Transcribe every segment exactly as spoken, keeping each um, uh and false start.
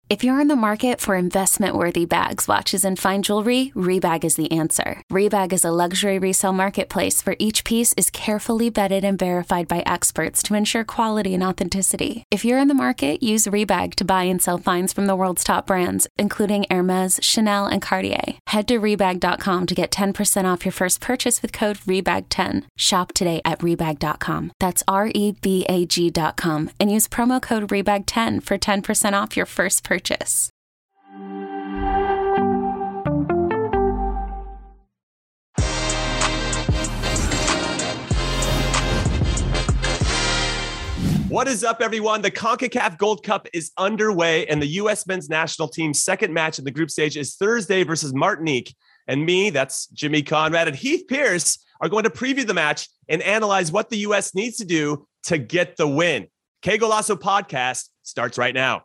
If you're in the market for investment-worthy bags, watches, and fine jewelry, Rebag is the answer. Rebag is a luxury resale marketplace where each piece is carefully vetted and verified by experts to ensure quality and authenticity. If you're in the market, use Rebag to buy and sell finds from the world's top brands, including Hermes, Chanel, and Cartier. Head to Rebag dot com to get ten percent off your first purchase with code rebag ten. Shop today at Rebag dot com. That's R E B A G dot com and use promo code rebag ten for ten percent off your first purchase. Purchase. What is up, everyone? The CONCACAF Gold Cup is underway, and the U S men's national team's second match in the group stage is Thursday versus Martinique. And me, that's Jimmy Conrad, and Heath Pearce are going to preview the match and analyze what the U S needs to do to get the win. Que Golazo podcast starts right now.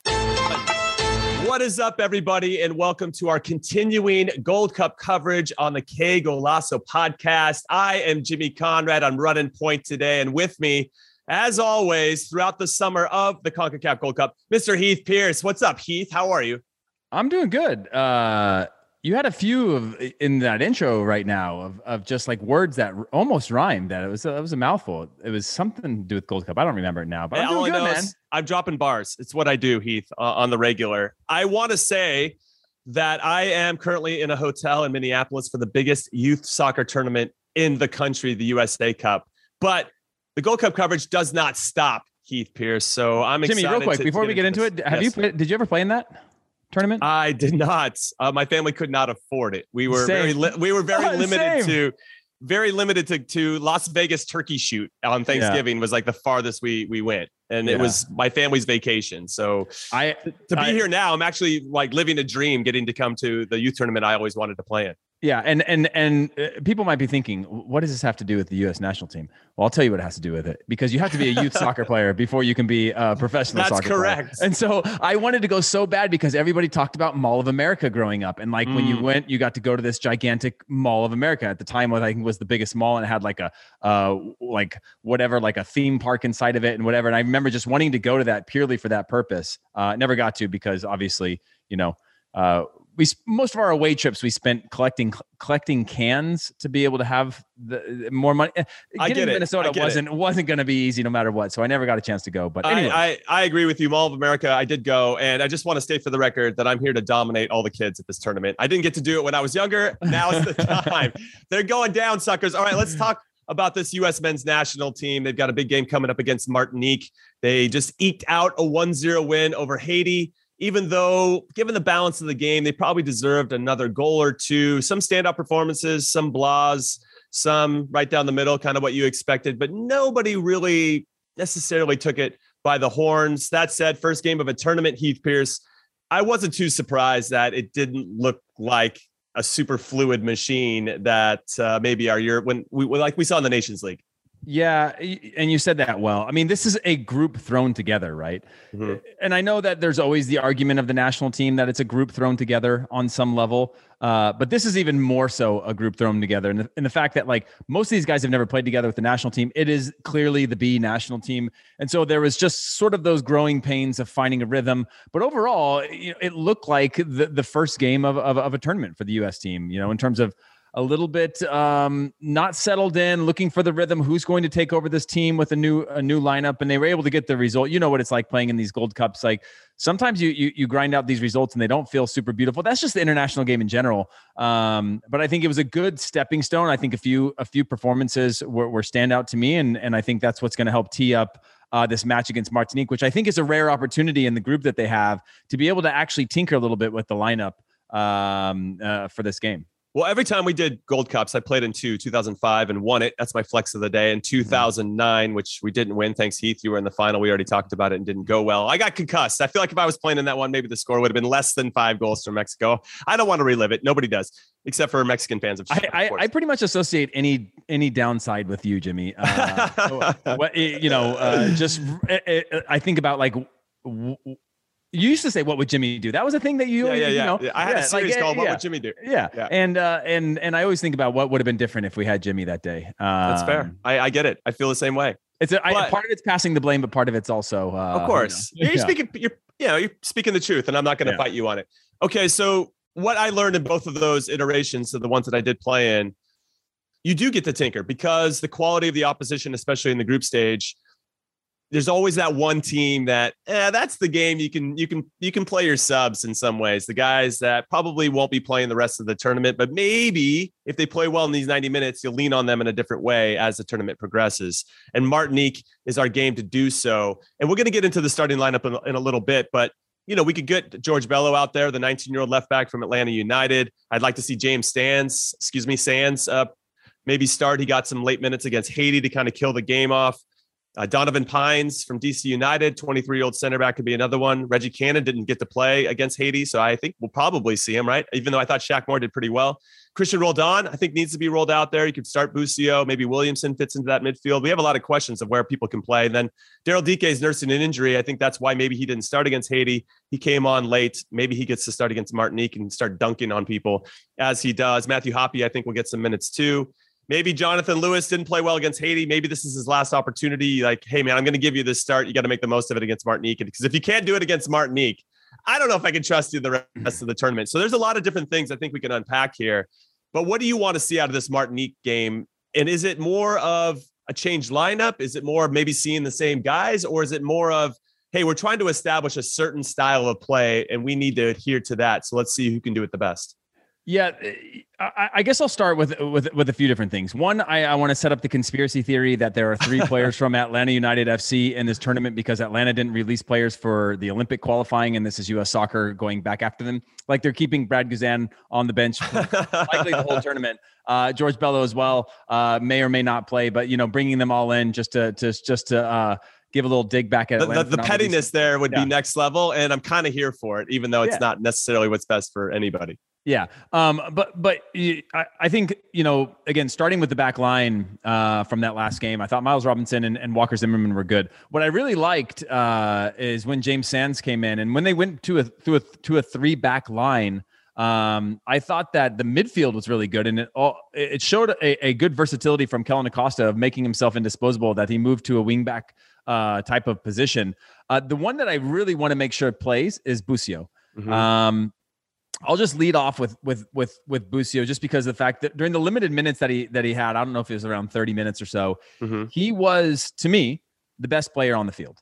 What is up, everybody, and welcome to our continuing Gold Cup coverage on the Que Golazo podcast. I am Jimmy Conrad. I'm running point today, and with me, as always, throughout the summer of the CONCACAF Gold Cup, Mister Heath Pearce. What's up, Heath? How are you? I'm doing good. Uh, you had a few of in that intro right now of, of just like words that r- almost rhymed. That it was a, it was a mouthful. It was something to do with Gold Cup. I don't remember it now, but I'm All doing I good, know man. is I'm dropping bars. It's what I do, Heath, uh, on the regular. I want to say that I am currently in a hotel in Minneapolis for the biggest youth soccer tournament in the country, the U S A Cup. But the Gold Cup coverage does not stop, Heath Pearce. So I'm Jimmy, excited. real quick, to, before to we get into this. it, have Yes. you played, did you ever play in that tournament? I did not. Uh, my family could not afford it. We were Same. very li- we were very Oh, limited same. to very limited to, to Las Vegas turkey shoot on Thanksgiving was like the farthest we we went. And Yeah. it was my family's vacation. So I to be I- here now, I'm actually like living a dream, getting to come to the youth tournament I always wanted to play in. Yeah, and and and uh, people might be thinking, what does this have to do with the U S national team? Well, I'll tell you what it has to do with it, because you have to be a youth soccer player before you can be a professional That's soccer player. correct. And so I wanted to go so bad because everybody talked about Mall of America growing up, and like when you Mm. went, you got to go to this gigantic Mall of America at the time. What I think was the biggest mall, and it had like a uh like whatever, like a theme park inside of it and whatever. And I remember just wanting to go to that purely for that purpose. Uh, never got to because obviously, you know. Uh, we most of our away trips we spent collecting collecting cans to be able to have the more money. I Getting get to it. Minnesota I get wasn't it. wasn't going to be easy no matter what, so I never got a chance to go. But anyway, I, I, I agree with you. Mall of America, I did go. And I just want to state for the record that I'm here to dominate all the kids at this tournament. I didn't get to do it when I was younger. Now is the time. They're going down, suckers. All right, let's talk about this U S men's national team. They've got a big game coming up against Martinique. They just eked out a one zero win over Haiti. Even though, given the balance of the game, they probably deserved another goal or two. Some standout performances, some blahs, some right down the middle, kind of what you expected. But nobody really necessarily took it by the horns. That said, first game of a tournament, Heath Pearce, I wasn't too surprised that it didn't look like a super fluid machine that uh, maybe our Europe, when we like we saw in the Nations League. yeah, and you said that well. I mean, this is a group thrown together, right? Mm-hmm. And I know that there's always the argument of the national team that it's a group thrown together on some level. Uh, but this is even more so a group thrown together. And the, and the fact that like most of these guys have never played together with the national team, it is clearly the B national team. And so there was just sort of those growing pains of finding a rhythm. But overall, you know, it looked like the, the first game of, of, of a tournament for the U S team, you know, in terms of a little bit um, not settled in, looking for the rhythm. Who's going to take over this team with a new a new lineup? And they were able to get the result. You know what it's like playing in these Gold Cups. Like sometimes you you, you grind out these results and they don't feel super beautiful. That's just the international game in general. Um, but I think it was a good stepping stone. I think a few a few performances were, were standout to me, and and I think that's what's going to help tee up Uh, this match against Martinique, which I think is a rare opportunity in the group that they have to be able to actually tinker a little bit with the lineup um, uh, for this game. Well, every time we did Gold Cups, I played in two, two thousand five and won it. That's my flex of the day. And two thousand nine, which we didn't win. Thanks, Heath. You were in the final. We already talked about it and didn't go well. I got concussed. I feel like if I was playing in that one, maybe the score would have been less than five goals for Mexico. I don't want to relive it. Nobody does, except for Mexican fans. Of I, I, I pretty much associate any any downside with you, Jimmy. Uh, what, you know, uh, just I think about like. W- You used to say, "What would Jimmy do?" That was a thing that you, yeah, yeah, you yeah. know. Yeah, I had yeah, a series like, called yeah, "What Would Jimmy Do?" Yeah, yeah. and uh, and and I always think about what would have been different if we had Jimmy that day. Um, That's fair. I, I get it. I feel the same way. It's a, I, But- part of it's passing the blame, but part of it's also, uh, Of course, you know, you're yeah. speaking. You're Yeah, you're speaking the truth, and I'm not going to Yeah. fight you on it. Okay, so what I learned in both of those iterations, so the ones that I did play in, you do get to tinker because the quality of the opposition, especially in the group stage, there's always that one team that, eh, that's the game you can you can you can play your subs in some ways. The guys that probably won't be playing the rest of the tournament, but maybe if they play well in these ninety minutes, you'll lean on them in a different way as the tournament progresses. And Martinique is our game to do so. And we're going to get into the starting lineup in, in a little bit, but you know, we could get George Bello out there, the nineteen-year-old left back from Atlanta United. I'd like to see James Sands, excuse me, Sands, uh, maybe start. He got some late minutes against Haiti to kind of kill the game off. Uh, Donovan Pines from D C United, twenty-three-year-old center back, could be another one. Reggie Cannon didn't get to play against Haiti, so I think we'll probably see him, right? Even though I thought Shaq Moore did pretty well. Christian Roldan, I think, needs to be rolled out there. You could start Busio. Maybe Williamson fits into that midfield. We have a lot of questions of where people can play. And then Daryl Dike is nursing an injury. I think that's why maybe he didn't start against Haiti. He came on late. Maybe he gets to start against Martinique and start dunking on people as he does. Matthew Hoppe, I think, will get some minutes too. Maybe Jonathan Lewis didn't play well against Haiti. Maybe this is his last opportunity. Like, hey, man, I'm going to give you this start. You got to make the most of it against Martinique. Because if you can't do it against Martinique, I don't know if I can trust you the rest of the tournament. So there's a lot of different things I think we can unpack here. But what do you want to see out of this Martinique game? And is it more of a changed lineup? Is it more of maybe seeing the same guys? Or is it more of, hey, we're trying to establish a certain style of play and we need to adhere to that. So let's see who can do it the best. Yeah, I, I guess I'll start with with with a few different things. One, I, I want to set up the conspiracy theory that there are three players from Atlanta United F C in this tournament because Atlanta didn't release players for the Olympic qualifying, and this is U S Soccer going back after them. Like they're keeping Brad Guzan on the bench likely the whole tournament. Uh, George Bello as well uh, may or may not play, but you know, bringing them all in just to to just to. Uh, give a little dig back at Atlanta. The, the, the pettiness there would yeah. be next level, and I'm kind of here for it, even though it's yeah. not necessarily what's best for anybody. Yeah. Um, but, but I, I think, you know, again, starting with the back line uh, from that last game, I thought Miles Robinson and, and Walker Zimmerman were good. What I really liked uh, is when James Sands came in and when they went to a, to a, to a three back line, um, I thought that the midfield was really good. And it all, it showed a, a good versatility from Kellen Acosta of making himself indisposable, that he moved to a wing back uh, type of position. Uh, the one that I really want to make sure it plays is Busio. Mm-hmm. Um, I'll just lead off with with with with Busio, just because of the fact that during the limited minutes that he that he had, I don't know if it was around thirty minutes or so, mm-hmm. he was, to me, the best player on the field,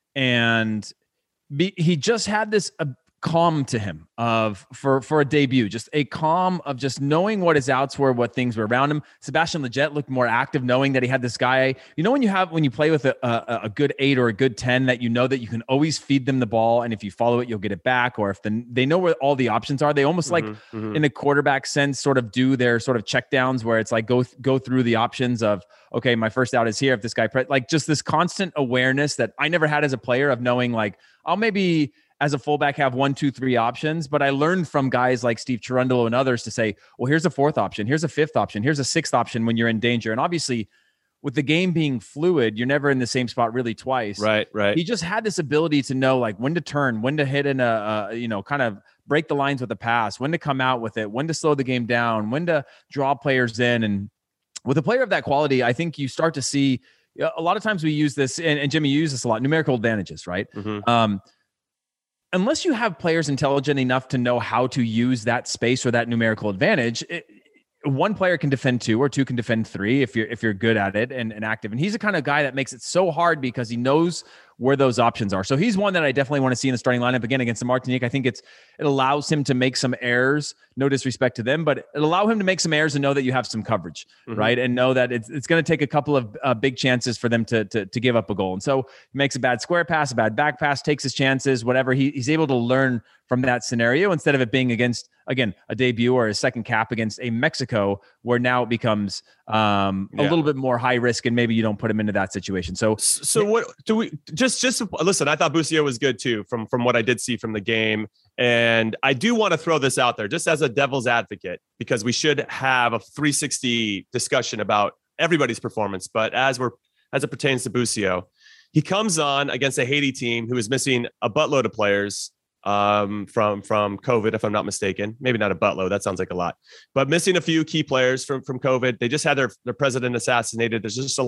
and be, he just had this uh, calm to him of for for a debut, just a calm of just knowing what his outs were, what things were around him. Sebastian Lletget looked more active, knowing that he had this guy. You know, when you have when you play with a, a, a good eight or a good ten, that you know that you can always feed them the ball, and if you follow it, you'll get it back. Or if the, they know where all the options are, they almost mm-hmm, like mm-hmm. in a quarterback sense, sort of do their sort of check downs where it's like go go through the options of, okay, my first out is here. If this guy pre-, like just this constant awareness that I never had as a player of knowing like I'll maybe as a fullback have one, two, three options. But I learned from guys like Steve Cherundolo and others to say, well, here's a fourth option. Here's a fifth option. Here's a sixth option when you're in danger. And obviously with the game being fluid, you're never in the same spot really twice. Right, right. He just had this ability to know like when to turn, when to hit in a, a you know, kind of break the lines with a pass, when to come out with it, when to slow the game down, when to draw players in. And with a player of that quality, I think you start to see a lot of times we use this, and, and Jimmy used this a lot, numerical advantages, right? Mm-hmm. Um, Unless you have players intelligent enough to know how to use that space or that numerical advantage, it, one player can defend two or two can defend three if you're if you're good at it and, and active. And he's the kind of guy that makes it so hard because he knows where those options are. So he's one that I definitely want to see in the starting lineup again against the Martinique. I think it's it allows him to make some errors, no disrespect to them, but it allow him to make some errors and know that you have some coverage, mm-hmm. right? And know that it's it's going to take a couple of uh, big chances for them to, to to give up a goal. And so he makes a bad square pass, a bad back pass, takes his chances, whatever. He, he's able to learn from that scenario instead of it being against, again, a debut or a second cap against a Mexico, where now it becomes um, a yeah. little bit more high risk and maybe you don't put him into that situation. So, so what do we just, just listen, I thought Busio was good too, from, from what I did see from the game. And I do want to throw this out there just as a devil's advocate, because we should have a three sixty discussion about everybody's performance. But as we're, as it pertains to Busio, he comes on against a Haiti team who is missing a buttload of players um, from, from COVID, if I'm not mistaken. Maybe not a buttload. That sounds like a lot, but missing a few key players from, from COVID. They just had their, their president assassinated. There's just a lot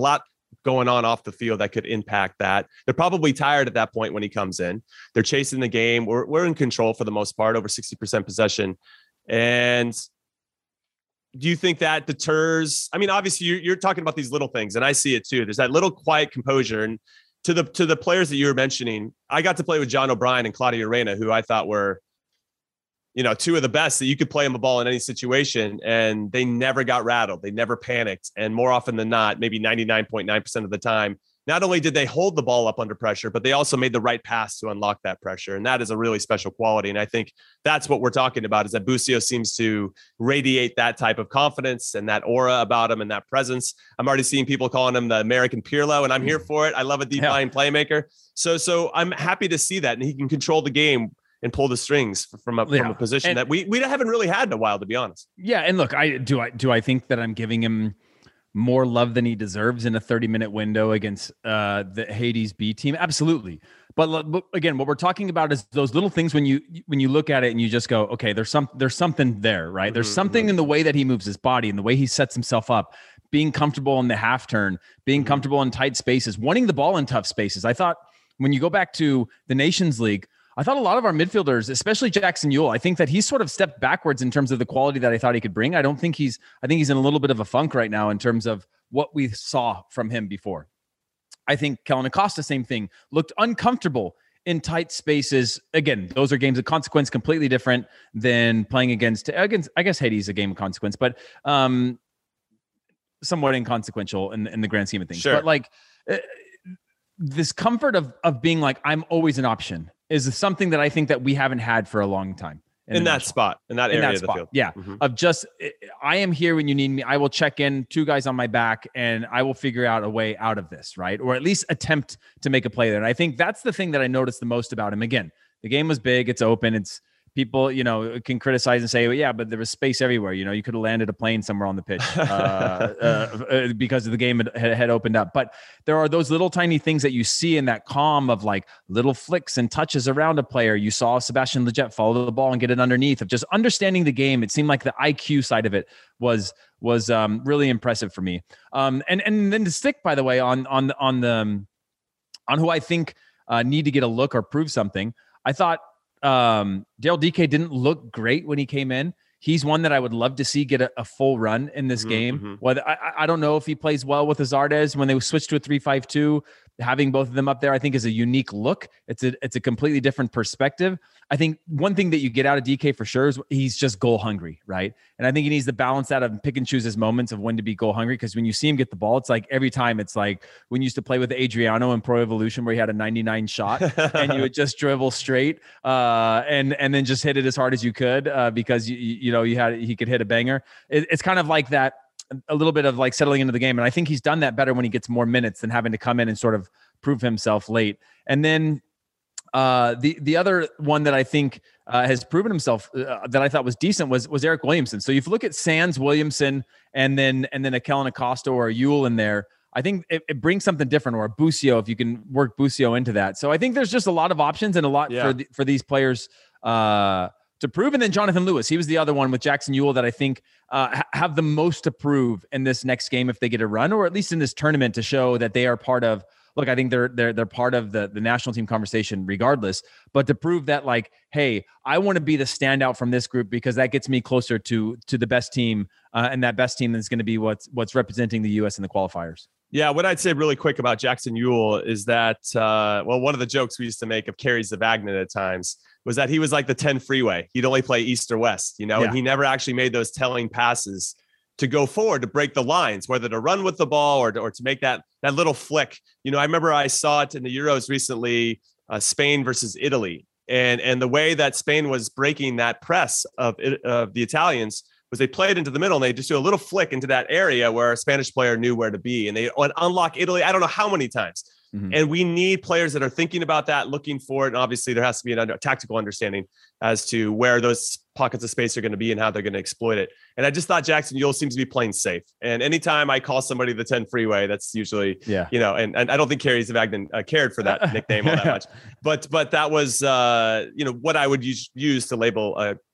going on off the field that could impact that. They're probably tired at that point when he comes in. They're chasing the game. We're, we're in control for the most part, over sixty percent possession. And do you think that deters? I mean, obviously you're, you're talking about these little things, and I see it too. There's that little quiet composure. And to the, to the players that you were mentioning, I got to play with John O'Brien and Claudio Reyna, who I thought were, you know, two of the best that you could play them a ball in any situation, and they never got rattled. They never panicked. And more often than not, maybe ninety-nine point nine percent of the time, not only did they hold the ball up under pressure, but they also made the right pass to unlock that pressure. And that is a really special quality. And I think that's what we're talking about, is that Busio seems to radiate that type of confidence and that aura about him and that presence. I'm already seeing people calling him the American Pirlo, and I'm here for it. I love a deep line playmaker. So, so I'm happy to see that. And he can control the game and pull the strings from a, yeah. from a position and, that we, we haven't really had in a while, to be honest. Yeah. And look, I do, I, do I think that I'm giving him more love than he deserves in a thirty minute window against uh, the Hades B team? Absolutely. But, but again, what we're talking about is those little things when you, when you look at it and you just go, okay, there's some, there's something there, right? Mm-hmm, there's something mm-hmm. in the way that he moves his body and the way he sets himself up, being comfortable in the half turn, being mm-hmm. comfortable in tight spaces, wanting the ball in tough spaces. I thought when you go back to the Nations League, I thought a lot of our midfielders, especially Jackson Yueill, I think that he's sort of stepped backwards in terms of the quality that I thought he could bring. I don't think he's, I think he's in a little bit of a funk right now in terms of what we saw from him before. I think Kellen Acosta, same thing, looked uncomfortable in tight spaces. Again, those are games of consequence, completely different than playing against, against I guess Hades is a game of consequence, but um, somewhat inconsequential in, in the grand scheme of things. Sure. But like uh, this comfort of of being like, I'm always an option, is something that I think that we haven't had for a long time. In, in that national. spot, in that area in that of the spot. field. Yeah. Mm-hmm. Of just, I am here when you need me. I will check in, two guys on my back, and I will figure out a way out of this, right? Or at least attempt to make a play there. And I think that's the thing that I noticed the most about him. Again, the game was big. It's open. It's people, you know, can criticize and say, well, yeah, but there was space everywhere. You know, you could have landed a plane somewhere on the pitch uh, uh, because of the game had, had opened up. But there are those little tiny things that you see in that calm of like little flicks and touches around a player. You saw Sebastian Lletget follow the ball and get it underneath, of just understanding the game. It seemed like the I Q side of it was was um, really impressive for me. Um, and and then to stick, by the way, on on on the on who I think uh, need to get a look or prove something. I thought um Daryl Dike didn't look great when he came in. He's one that I would love to see get a, a full run in this mm-hmm, game. Mm-hmm. Whether I, I don't know if he plays well with Azardes when they switch to a three five two. Having both of them up there, I think, is a unique look. It's a it's a completely different perspective. I think one thing that you get out of D K for sure is he's just goal hungry, right? And I think he needs to balance that and pick and choose his moments of when to be goal hungry. Because when you see him get the ball, it's like every time it's like when you used to play with Adriano in Pro Evolution, where he had a ninety-nine shot and you would just dribble straight uh, and and then just hit it as hard as you could uh, because you you know you had he could hit a banger. It, it's kind of like that. A little bit of like settling into the game. And I think he's done that better when he gets more minutes than having to come in and sort of prove himself late. And then uh, the, the other one that I think uh, has proven himself uh, that I thought was decent was, was Eric Williamson. So if you look at Sands, Williamson, and then, and then a Kellen Acosta or a Yueill in there, I think it, it brings something different, or a Busio, if you can work Busio into that. So I think there's just a lot of options and a lot yeah. for, the, for these players uh, to prove. And then Jonathan Lewis, he was the other one with Jackson Yueill that I think uh, ha- have the most to prove in this next game if they get a run, or at least in this tournament, to show that they are part of. Look, I think they're they're they're part of the the national team conversation regardless. But to prove that, like, hey, I want to be the standout from this group because that gets me closer to to the best team, uh, and that best team is going to be what's what's representing the U S in the qualifiers. Yeah, what I'd say really quick about Jackson Yueill is that, uh, well, one of the jokes we used to make of Kerry Zavagnin at times was that he was like the ten freeway. He'd only play east or west, you know, yeah. and he never actually made those telling passes to go forward, to break the lines, whether to run with the ball or to, or to make that that little flick. You know, I remember I saw it in the Euros recently, uh, Spain versus Italy, and and the way that Spain was breaking that press of, of the Italians was they played into the middle and they just do a little flick into that area where a Spanish player knew where to be, and they would unlock Italy. I don't know how many times. Mm-hmm. And we need players that are thinking about that, looking for it. And obviously there has to be an under, tactical understanding as to where those pockets of space are going to be and how they're going to exploit it. And I just thought Jackson Yueill seems to be playing safe. And anytime I call somebody the ten freeway, that's usually, yeah. you know, and, and I don't think Kerry Zavagnin uh, cared for that nickname all that much, but, but that was, uh, you know, what I would use, use to label uh,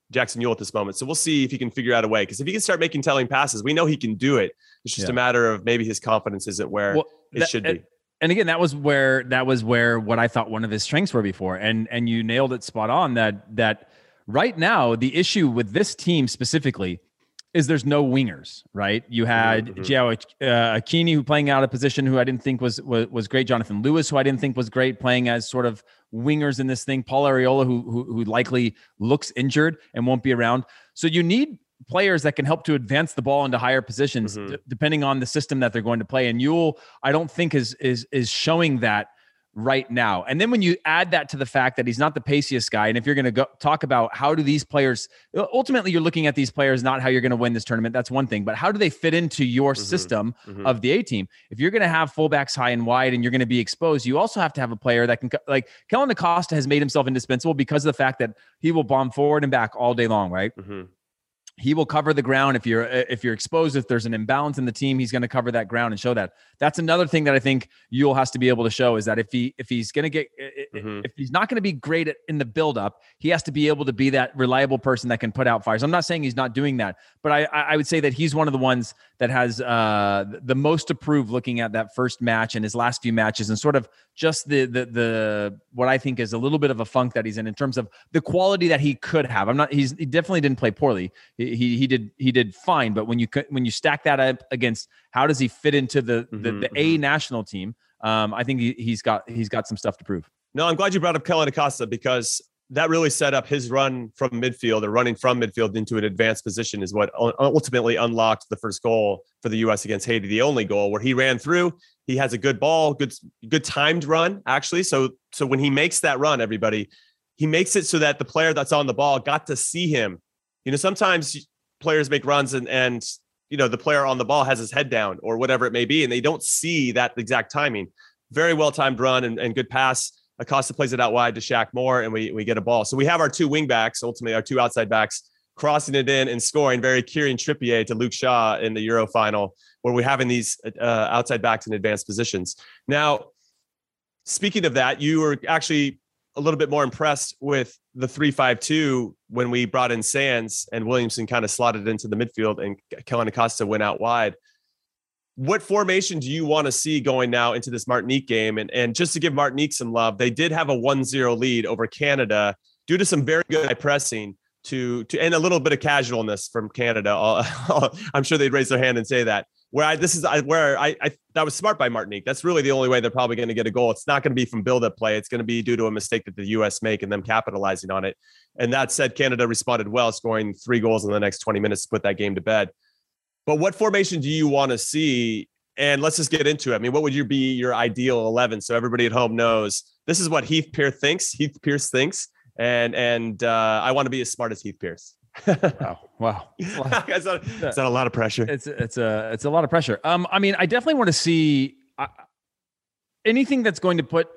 Jackson Ewell at this moment. So we'll see if he can figure out a way. Because if he can start making telling passes, we know he can do it. It's just yeah. a matter of maybe his confidence isn't where well, it that, should be. And again, that was where that was where what I thought one of his strengths were before. And and you nailed it spot on that that right now the issue with this team specifically is there's no wingers, right? You had mm-hmm. Gio uh, Akini, who playing out of position, who I didn't think was, was was great. Jonathan Lewis, who I didn't think was great, playing as sort of wingers in this thing. Paul Arriola, who, who who likely looks injured and won't be around. So you need players that can help to advance the ball into higher positions, mm-hmm. d- depending on the system that they're going to play. And Ewell, I don't think is is is showing that right now. And then when you add that to the fact that he's not the paciest guy, and if you're going to go talk about how do these players, ultimately you're looking at these players, not how you're going to win this tournament. That's one thing, but how do they fit into your mm-hmm. system mm-hmm. of the A team? If you're going to have fullbacks high and wide and you're going to be exposed, you also have to have a player that can, like Kellyn Acosta has made himself indispensable because of the fact that he will bomb forward and back all day long, right? Mm-hmm. He will cover the ground. If you're if you're exposed, if there's an imbalance in the team, he's going to cover that ground and show that. That's another thing that I think Ewell has to be able to show is that if he if he's going to get mm-hmm. if he's not going to be great at, in the buildup, he has to be able to be that reliable person that can put out fires. I'm not saying he's not doing that, but I I would say that he's one of the ones that has uh, the most to prove looking at that first match and his last few matches and sort of just the the the what I think is a little bit of a funk that he's in in terms of the quality that he could have. I'm not he's he definitely didn't play poorly. He he, he did he did fine, but when you when you stack that up against how does he fit into the mm-hmm, the, the mm-hmm. A national team, um, I think he, he's got he's got some stuff to prove. No, I'm glad you brought up Kellyn Acosta because that really set up his run from midfield or running from midfield into an advanced position is what ultimately unlocked the first goal for the U S against Haiti, the only goal where he ran through. He has a good ball, good, good timed run, actually. So, so when he makes that run, everybody, he makes it so that the player that's on the ball got to see him. You know, sometimes players make runs and, and, you know, the player on the ball has his head down or whatever it may be, and they don't see that exact timing. Very well-timed run and, and good pass. Acosta plays it out wide to Shaq Moore, and we we get a ball. So we have our two wing backs, ultimately our two outside backs, crossing it in and scoring. Very Kieran Trippier to Luke Shaw in the Euro final, where we're having these uh, outside backs in advanced positions. Now, speaking of that, you were actually a little bit more impressed with the three five two when we brought in Sands and Williamson kind of slotted into the midfield and Kellyn Acosta went out wide. What formation do you want to see going now into this Martinique game? And, and just to give Martinique some love, they did have a one zero lead over Canada due to some very good high pressing to, to and a little bit of casualness from Canada. I'm sure they'd raise their hand and say that. Where I this is where I, I that was smart by Martinique. That's really the only way they're probably going to get a goal. It's not going to be from build-up play. It's going to be due to a mistake that the U S make and them capitalizing on it. And that said, Canada responded well, scoring three goals in the next twenty minutes to put that game to bed. But what formation do you want to see? And let's just get into it. I mean, what would your be your ideal eleven? So everybody at home knows this is what Heath Pearce thinks. Heath Pearce thinks, and and uh, I want to be as smart as Heath Pearce. Wow, wow, it's that, is that a lot of pressure? It's it's a it's a lot of pressure. Um, I mean, I definitely want to see uh, anything that's going to put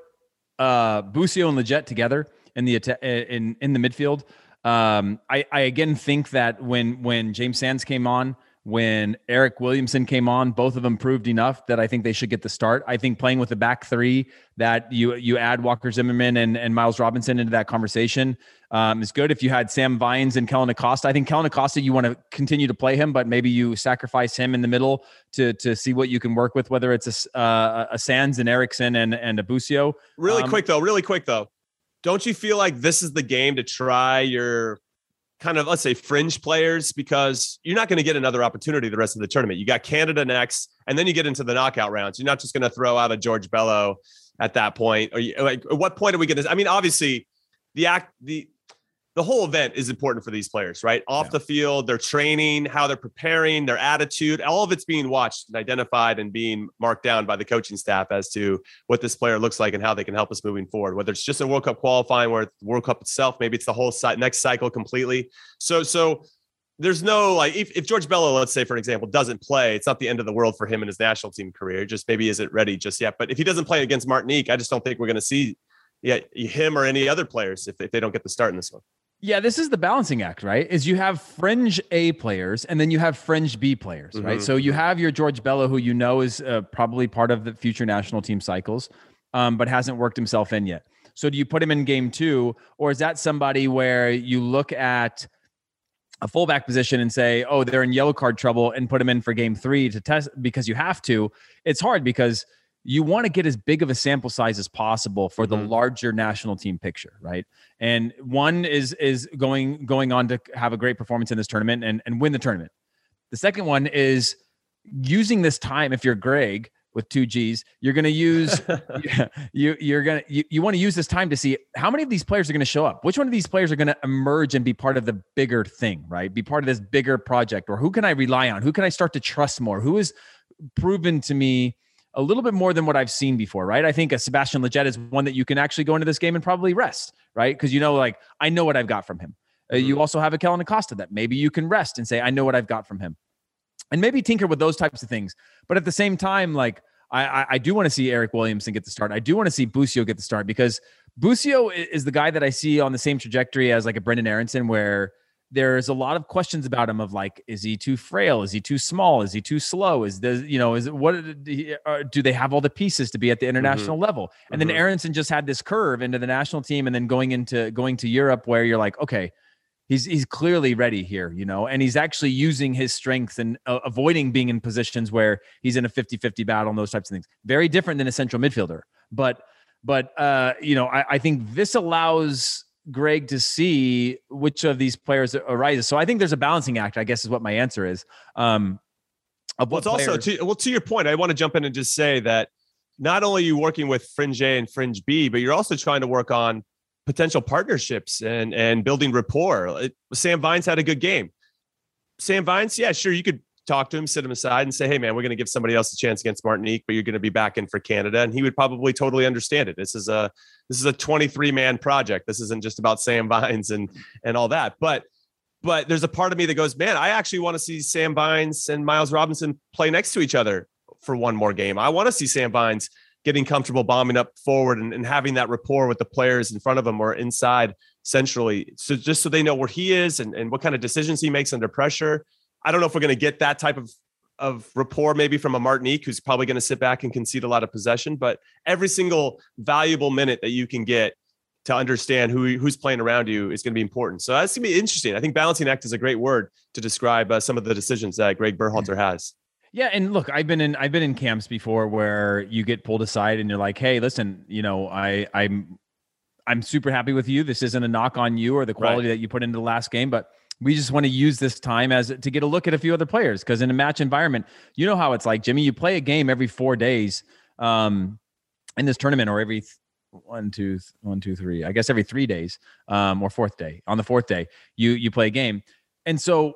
uh, Busio and Lletget together in the in in the midfield. Um, I I again think that when when James Sands came on. When Eric Williamson came on, both of them proved enough that I think they should get the start. I think playing with the back three, that you you add Walker Zimmerman and, and Miles Robinson into that conversation um, is good. If you had Sam Vines and Kellyn Acosta, I think Kellyn Acosta, you want to continue to play him, but maybe you sacrifice him in the middle to to see what you can work with, whether it's a, uh, a Sands and Erickson and, and a Busio. Really um, quick, though, really quick, though. Don't you feel like this is the game to try your kind of, let's say, fringe players, because you're not going to get another opportunity the rest of the tournament. You got Canada next, and then you get into the knockout rounds. You're not just going to throw out a George Bello at that point. Or you, like, at what point are we going to? I mean, obviously, the act, the the whole event is important for these players, right? Off yeah. the field, their training, how they're preparing, their attitude, all of it's being watched and identified and being marked down by the coaching staff as to what this player looks like and how they can help us moving forward. Whether it's just a World Cup qualifying, where it's the World Cup itself, maybe it's the whole si- next cycle completely. So, so there's no, like, if, if George Bello, let's say, for example, doesn't play, it's not the end of the world for him in his national team career. Just maybe isn't ready just yet. But if he doesn't play against Martinique, I just don't think we're going to see yeah, him or any other players if, if they don't get the start in this one. Yeah, this is the balancing act, right? Is you have fringe A players and then you have fringe B players, mm-hmm. right? So you have your George Bello, who you know is uh, probably part of the future national team cycles, um, but hasn't worked himself in yet. So do you put him in game two, or is that somebody where you look at a fullback position and say, oh, they're in yellow card trouble and put them in for game three to test because you have to. It's hard because you want to get as big of a sample size as possible for mm-hmm. the larger national team picture, right? And one is is going going on to have a great performance in this tournament and, and win the tournament. The second one is using this time, if you're Greg, with two G's, you're going to use, you, you're going to, you, you want to use this time to see how many of these players are going to show up. Which one of these players are going to emerge and be part of the bigger thing, right? Be part of this bigger project, or who can I rely on? Who can I start to trust more? Who is proven to me a little bit more than what I've seen before, right? I think a Sebastian Lletget is one that you can actually go into this game and probably rest, right? Because you know, like, I know what I've got from him. Uh, mm-hmm. You also have a Kellen Acosta that maybe you can rest and say, I know what I've got from him. And maybe tinker with those types of things. But at the same time, like, I, I, I do want to see Eric Williamson get the start. I do want to see Busio get the start, because Busio is the guy that I see on the same trajectory as like a Brendan Aronson, where there's a lot of questions about him of like, is he too frail? Is he too small? Is he too slow? Is the, you know, is it, what uh, do they have all the pieces to be at the international mm-hmm. level? And mm-hmm. then Aronson just had this curve into the national team, and then going into going to Europe, where you're like, okay, he's he's clearly ready here, you know, and he's actually using his strengths and uh, avoiding being in positions where he's in a fifty-fifty battle and those types of things. Very different than a central midfielder. But, but uh, you know, I, I think this allows Greg to see which of these players arises. So I think there's a balancing act, I guess, is what my answer is. Um, of well, it's players- also, to, well, to your point, I want to jump in and just say that not only are you working with Fringe A and Fringe B, but you're also trying to work on potential partnerships and and building rapport. It, Sam Vines had a good game. Sam Vines, yeah, sure, you could talk to him, sit him aside and say, hey, man, we're going to give somebody else a chance against Martinique, but you're going to be back in for Canada. And he would probably totally understand it. This is a this is a twenty-three man project. This isn't just about Sam Vines and and all that. But but there's a part of me that goes, man, I actually want to see Sam Vines and Miles Robinson play next to each other for one more game. I want to see Sam Vines getting comfortable bombing up forward and, and having that rapport with the players in front of him or inside centrally. So just so they know where he is and, and what kind of decisions he makes under pressure. I don't know if we're going to get that type of, of rapport maybe from a Martinique, who's probably going to sit back and concede a lot of possession, but every single valuable minute that you can get to understand who who's playing around you is going to be important. So that's going to be interesting. I think balancing act is a great word to describe uh, some of the decisions that Greg Berhalter has. Yeah, and look, I've been in I've been in camps before where you get pulled aside and you're like, "Hey, listen, you know, I I'm I'm super happy with you. This isn't a knock on you or the quality right. that you put into the last game, but we just want to use this time as to get a look at a few other players, because in a match environment, you know how it's like, Jimmy. You play a game every four days um, in this tournament, or every th- one, two, one, two, three. I guess every three days um, or fourth day. On the fourth day, you you play a game, and so.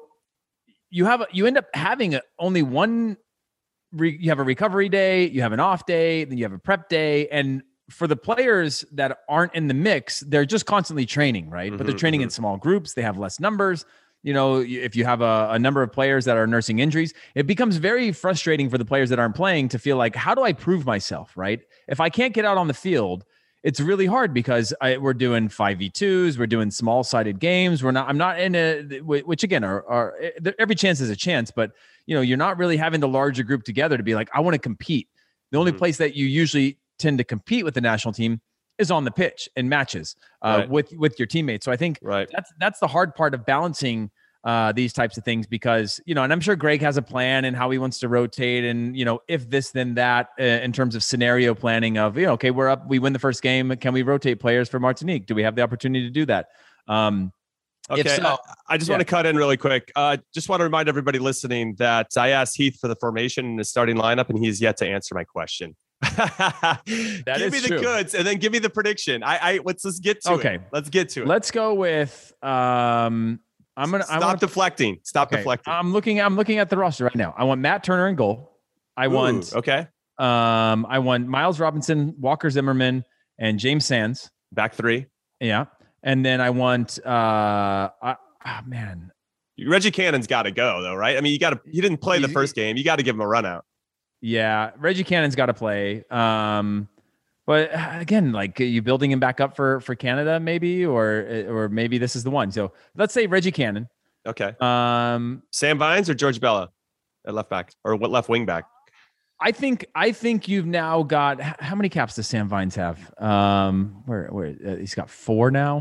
You have you end up having a, only one. Re, you have a recovery day, you have an off day, then you have a prep day, and for the players that aren't in the mix, they're just constantly training, right? Mm-hmm, but they're training mm-hmm. in small groups. They have less numbers. You know, if you have a, a number of players that are nursing injuries, it becomes very frustrating for the players that aren't playing to feel like, how do I prove myself, right? If I can't get out on the field, it's really hard because I, we're doing five v twos, we're doing small-sided games. We're not. I'm not in a, which again are, are every chance is a chance, but you know, you're not really having the larger group together to be like, I want to compete. The only mm-hmm. place that you usually tend to compete with the national team is on the pitch in matches uh, right. with with your teammates. So I think right. that's that's the hard part of balancing uh, these types of things, because, you know, and I'm sure Greg has a plan and how he wants to rotate and, you know, if this, then that uh, in terms of scenario planning of, you know, okay, we're up, we win the first game. Can we rotate players for Martinique? Do we have the opportunity to do that? Um, okay. So, I, I just yeah. want to cut in really quick. Uh, just want to remind everybody listening that I asked Heath for the formation in the starting lineup, and he's yet to answer my question. that give me the true. goods and then give me the prediction. I, I let's let's get to okay. it. Let's get to it. Let's go with, um, I'm gonna stop I wanna, deflecting. Stop okay. deflecting. I'm looking. I'm looking at the roster right now. I want Matt Turner in goal. I Ooh, want. Okay. Um, I want Miles Robinson, Walker Zimmerman, and James Sands. Back three. Yeah, and then I want. Uh, I, oh, man, Reggie Cannon's got to go though, right? I mean, you got to. He didn't play the first game. You got to give him a run out. Yeah, Reggie Cannon's got to play. Um, But again, like, are you building him back up for, for Canada maybe, or or maybe this is the one. So let's say Reggie Cannon. Okay. Um, Sam Vines or George Bella at left back, or what left wing back? I think I think you've now got, how many caps does Sam Vines have? Um, where where uh, he's got four now.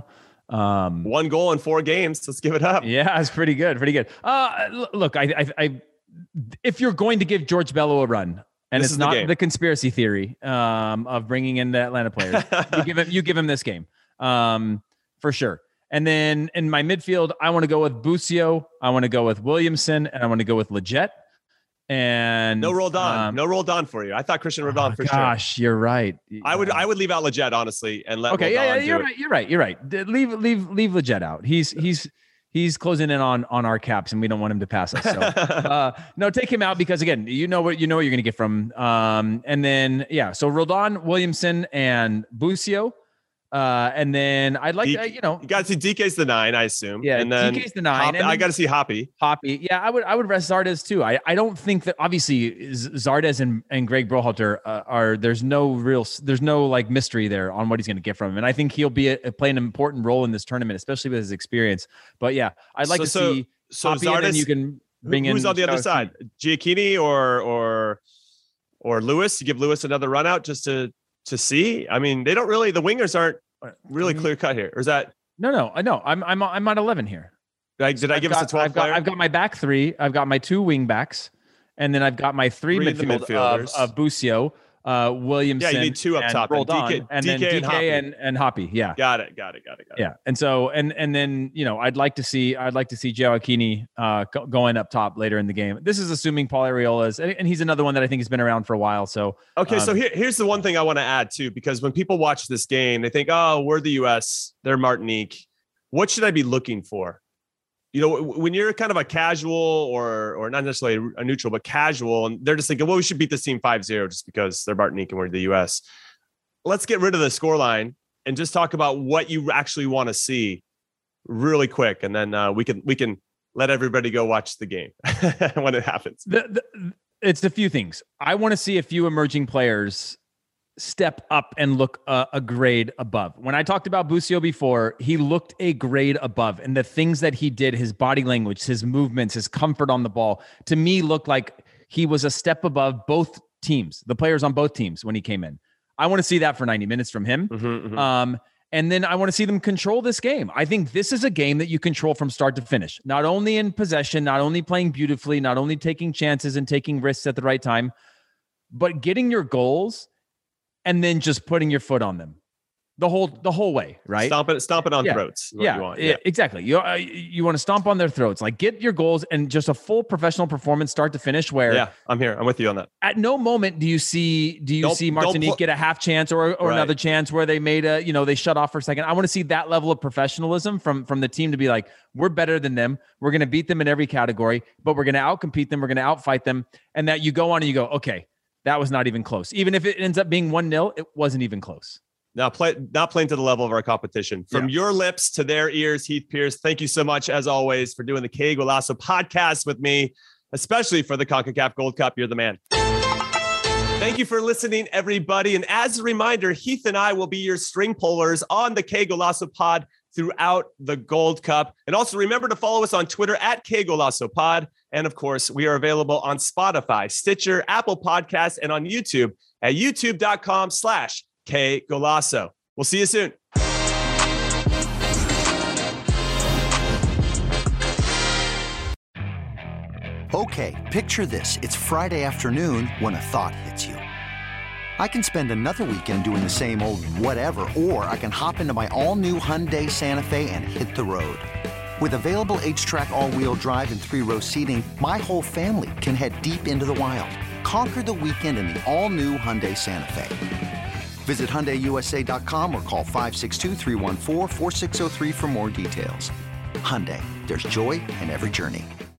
Um, One goal in four games. Let's give it up. Yeah, it's pretty good. Pretty good. Uh, look, I, I, I, if you're going to give George Bello a run, and This it's is the not game. the conspiracy theory um, of bringing in the Atlanta players, you give him, you give him this game um, for sure. And then in my midfield, I want to go with Busio. I want to go with Williamson, and I want to go with Lletget. And No Roldan. um, no Roldan for you. I thought Christian Roldan oh, for gosh, you're right. sure. I would I would leave out Lletget, honestly, and let Okay, Roldan yeah, yeah, do you're it. right. You're right. You're right. D- Leave, leave, leave Lletget out. He's he's he's closing in on on our caps, and we don't want him to pass us. So, uh, no, take him out because again, you know what you know what you're going to get from. Um, and then yeah, so Roldan, Williamson, and Busio. Uh, and then I'd like, D- uh, you know, You got to see D K's the nine, I assume. Yeah, and then D K's the nine, Hoppy, and I then- got to see Hoppy. Hoppy. Yeah, I would I would rest Zardes too. I, I don't think that obviously Z- Zardes and, and Greg Berhalter uh, are there's no real there's no like mystery there on what he's going to get from him, and I think he'll be a, play an important role in this tournament, especially with his experience. But yeah, I'd like So- to so- see So Hoppy, and then Zardes, you can bring who- in who's on the other Giacchini. side? Giacchini or or or Lewis? You give Lewis another run out just to to see. I mean, they don't really. The wingers aren't really clear cut here. Or is that? No, no, I know. I'm I'm I'm at eleven here. Like, did I I've give got, us a twelve I've got, player? I've got my back three. I've got my two wing backs, and then I've got my three, Three of the midfield of, midfielders. of Busio, uh, Williamson. Yeah, you need two up and top, then. Roldan, D K and then D K D and K Hoppy. and, and Hoppy. Yeah. Got it. Got it. Got it. Got it. Yeah, and so and and then you know I'd like to see I'd like to see Giacchini uh, go, going up top later in the game. This is assuming Paul Arriola's, and, and he's another one that I think has been around for a while. So Okay, so um, here, here's the one thing I want to add too, because when people watch this game, they think, "Oh, we're the U S, they're Martinique. What should I be looking for?" You know, w- when you're kind of a casual or or not necessarily a neutral, but casual, and they're just thinking, "Well, we should beat this team five zero just because they're Martinique and we're the U S." Let's get rid of the scoreline and just talk about what you actually want to see, really quick, and then uh, we can we can let everybody go watch the game when it happens. the, the, it's a few things. I want to see a few emerging players step up and look uh, a grade above. When I talked about Busio before, he looked a grade above, and the things that he did, his body language, his movements, his comfort on the ball, to me looked like he was a step above both teams, the players on both teams when he came in. I want to see that for ninety minutes from him. Mhm, mhm. Um, and then I want to see them control this game. I think this is a game that you control from start to finish, not only in possession, not only playing beautifully, not only taking chances and taking risks at the right time, but getting your goals and then just putting your foot on them the whole the whole way, right? Stomp it, stomp it on Yeah. throats. is what Yeah, you want. yeah, exactly. You uh, you want to stomp on their throats, like get your goals and just a full professional performance, start to finish. Where yeah, I'm here. I'm with you on that. at no moment do you see do you Don't- see don't Martinique pl- get a half chance or or Right. another chance where they made a you know they shut off for a second. I want to see that level of professionalism from from the team to be like, we're better than them. We're going to beat them in every category, but we're going to outcompete them. We're going to outfight them, and that you go on and you go, okay, that was not even close. Even if it ends up being one nil, it wasn't even close. Now, play not playing to the level of our competition. From Yeah. your lips to their ears, Heath Pierce. Thank you so much, as always, for doing the K Golasso podcast with me, especially for the CONCACAF Gold Cup. You're the man. Thank you for listening, everybody. And as a reminder, Heath and I will be your string pullers on the K Golasso pod throughout the Gold Cup. And also remember to follow us on Twitter at K Golasso pod. And of course, we are available on Spotify, Stitcher, Apple Podcasts, and on YouTube at youtube.com slash K Golasso. We'll see you soon. Okay, picture this. It's Friday afternoon when a thought hits you. I can spend another weekend doing the same old whatever, or I can hop into my all-new Hyundai Santa Fe and hit the road. With available H-Track all-wheel drive and three-row seating, my whole family can head deep into the wild. Conquer the weekend in the all-new Hyundai Santa Fe. Visit Hyundai U S A dot com or call five six two, three one four, four six zero three for more details. Hyundai, there's joy in every journey.